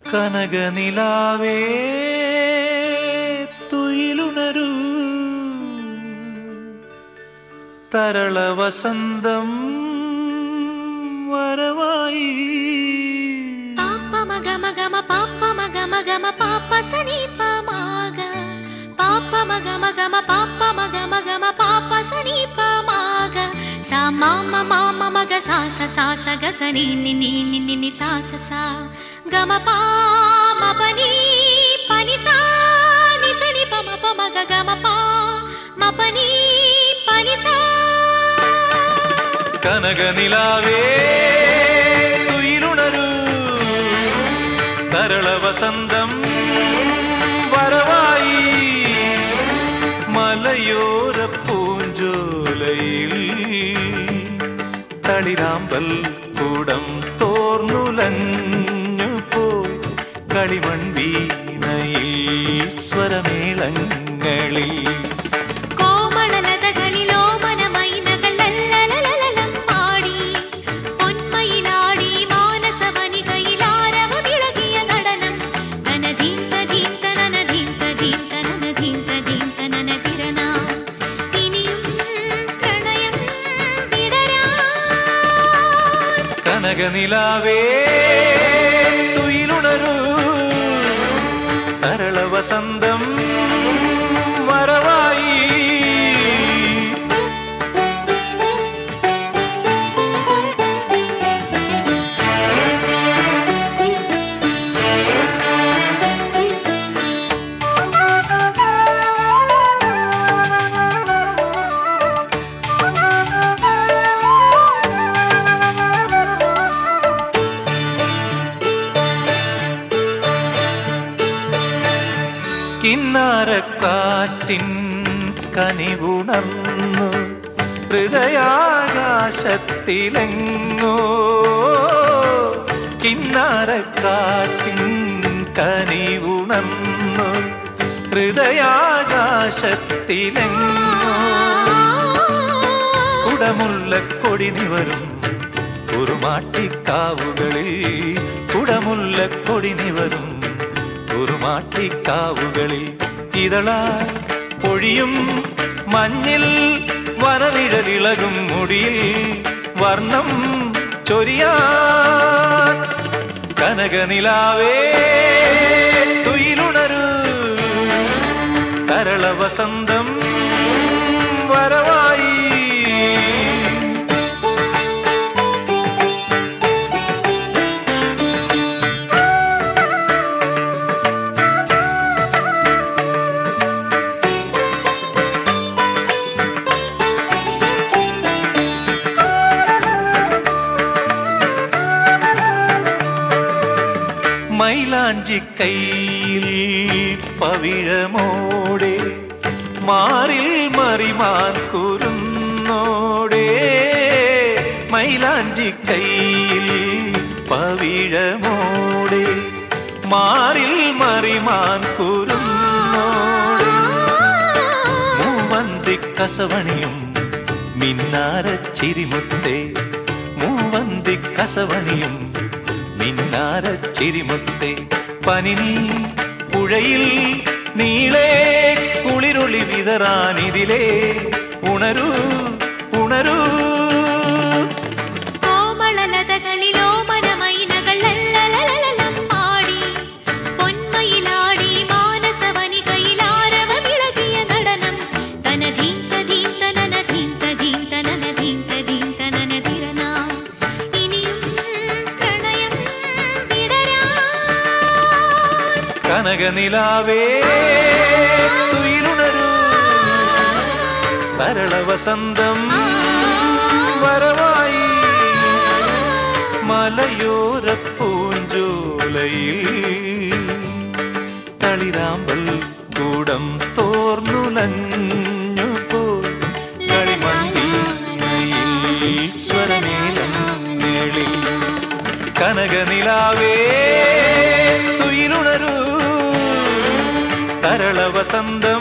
കനകനിലാവേ തുയിലുണരൂ തരള വസന്തം വരവായി പാപ്പ മഗ മഗ മ പാപ്പ മഗ മഗ മ പാപ്പ സനി പ മഗ പാപ്പ മഗ മഗ മ പാപ്പ മഗ മഗ മ പാപ്പ സനി പ മഗ സ മാമ മാമ മഗ സ സ സ സ ഗ സ നി നി നി നി നി നി സ സ സ ഗ മ പ മ പ നി പ നി സ നി സ നി പ മ പ മഗ ഗ മ പ മ പ നി പ നി സ കനകനിലാവേ തുയിലുണരൂ തരള വസന്തം വരവായി മലയോര പൂഞ്ചോലയിൽ തളിരാമ്പൽ കൂടം തോർന്നുലഞ്ഞു പോയി കളിമൺ വീണയിൽ സ്വരമേളങ്ങളിൽ കനകനിലാവേ തുയിലുണരൂ തരള വസന്തം വരവായി കിന്നാരക്കാറ്റിൻ കനിവുണർന്നു ഹൃദയാകാശത്തിലെങ്ങോ കിന്നാരക്കാറ്റിൻ കനിവുണർന്നു ഹൃദയാകാശത്തിലെങ്ങോ കുടമുല്ലക്കൊടി നിവരും കുറുമാട്ടിക്കാവുകളിൽ കുടമുല്ലക്കൊടി നിവരും കുറുമാട്ടിക്കാവുകളിൽ ഇതളാൽ പൊഴിയും മഞ്ഞിൽ വനനിഴലിളകും മുടിയിൽ വർണ്ണം ചൊരിയാൻ കനകനിലാവേ തുയിലുണരൂ തരള വസന്തം വരവായി മൈലാഞ്ചി കയ്യിൽ പവിഴമോടെ മാറിൽ മറിമാൻ കുരുന്നോടെ മൈലാഞ്ചി കയ്യിൽ പവിഴമോടെ മാറിൽ മറിമാൻ കുരുന്നോടെ മൂവന്തി കസവണിയും മിന്നാര ചിരിമുത്തേ മൂവന്തി കസവണിയും മിന്നാര ചിരിമുത്തേ പനിനീ പുഴയിൽ നീളേ കുളിരുളി വിതറാനിതിലേ ഉണരൂ ഉണരൂ കോമളലതകളിലോ മനമൈനകൾ ലല്ലലലലം പാടി പൊന്മയിലാടി മാനസവനികയിൽ ആരവമിളകിയ നടനം തനധീന്ത ധീന്ത നനധീന്ത ധീന്ത നനധീന്ത ധീന്ത നനധിരന ഇനിയും പ്രണയം വിടരാൻ കനകനിലാവേ തുയിലുണരൂ തരള വസന്തം വരവായി മലയോര പൂഞ്ചോലയിൽ തളിരാമ്പൽ കൂടം തോർന്നുലഞ്ഞു പോയി കളിമണ്ണീനയിൽ സ്വരമേളങ്ങളിൽ കനകനിലാവേ തുയിലുണരൂ തരള വസന്തം